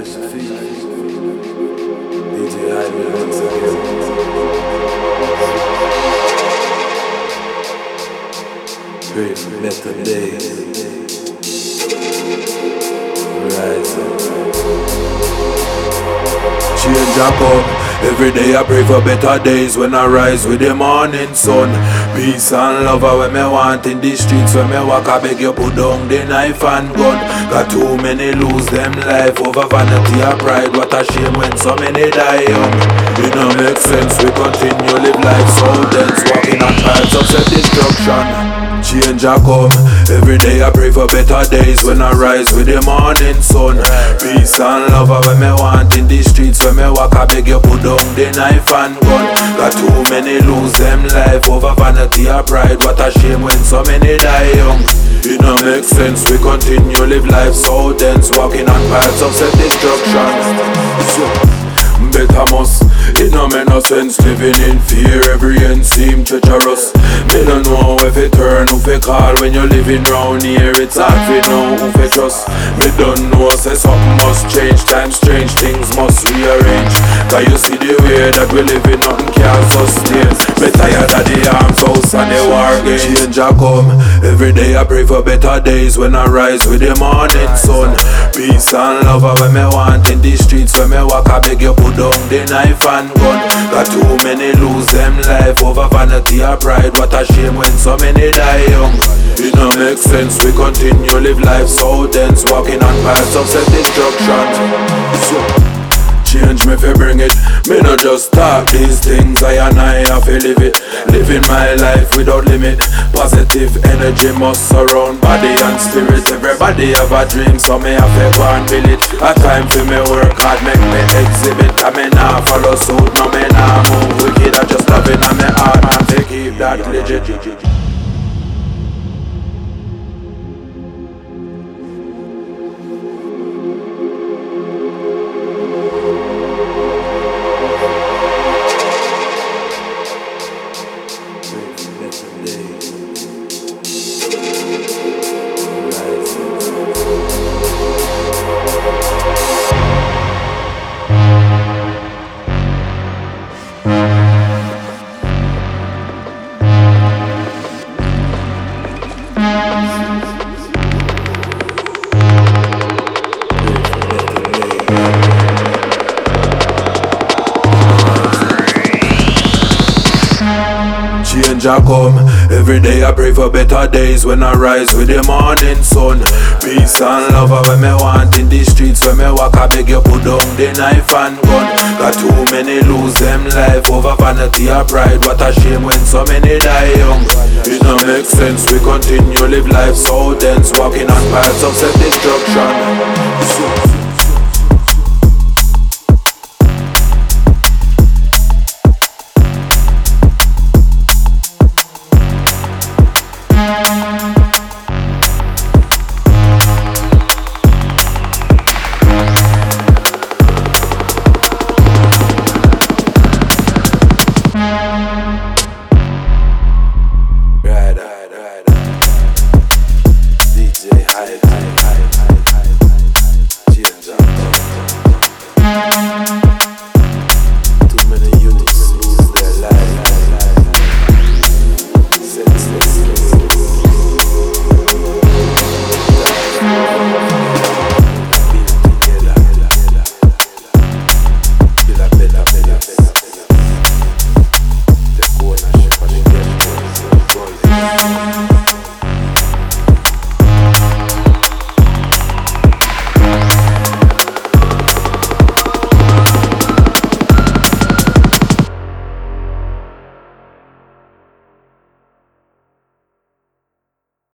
DJ Highway once again. Pray for better days. Rise up. Change and come. Every day I pray for better days when I rise with the morning sun. Peace and love are when me want in the streets. When me walk I beg you put down the knife and gun. Got too many lose them life over vanity or pride. What a shame when so many die young. It don't make sense we continue live life so dense. Walking on paths of self-destruction. Change a come. Every day I pray for better days when I rise with the morning sun. Peace and love are when me want in the streets. When me walk I beg you put down the knife and gun. Got too many lose them life over vanity or pride. What a shame when so many die young. It don't make sense we continue live life so dense. Walking on paths of self-destruction. Better must. It no make no sense living in fear. Every end seem treacherous. Me don't know if it turn, who fi call when you're living round here. It's hard fi know who fi trust. Me don't know, say something must change. Times strange, things must rearrange. Cause you see the way that we living, nothing can sustain. Me tired of the arms house and the war game. Change a come. Every day I pray for better days when I rise with the morning sun. Peace and love are when me want in the streets. When me walk I beg you put down the knife and gun. Got too many lose them life over vanity or pride. What a shame when so many die young. It don't make sense we continue live life so dense. Walking on paths of self-destruction. Change me fi bring it. Me not just talk these things, I have to live it. Living my life without limit. Positive energy must surround body and spirit. Everybody have a dream, so me have to go and build it. A time for me work hard, make me exhibit. I me nah follow suit, no me nah move wicked. I just love it on me heart and to keep that legit. Change a come. Every day I pray for better days when I rise with the morning sun. Peace and love are when me want in the streets. When me walk I beg you put down the knife and gun. Got too many lose them life over vanity or pride. What a shame when so many die young. It don't make sense we continue live life so dense. Walking on paths of self-destruction.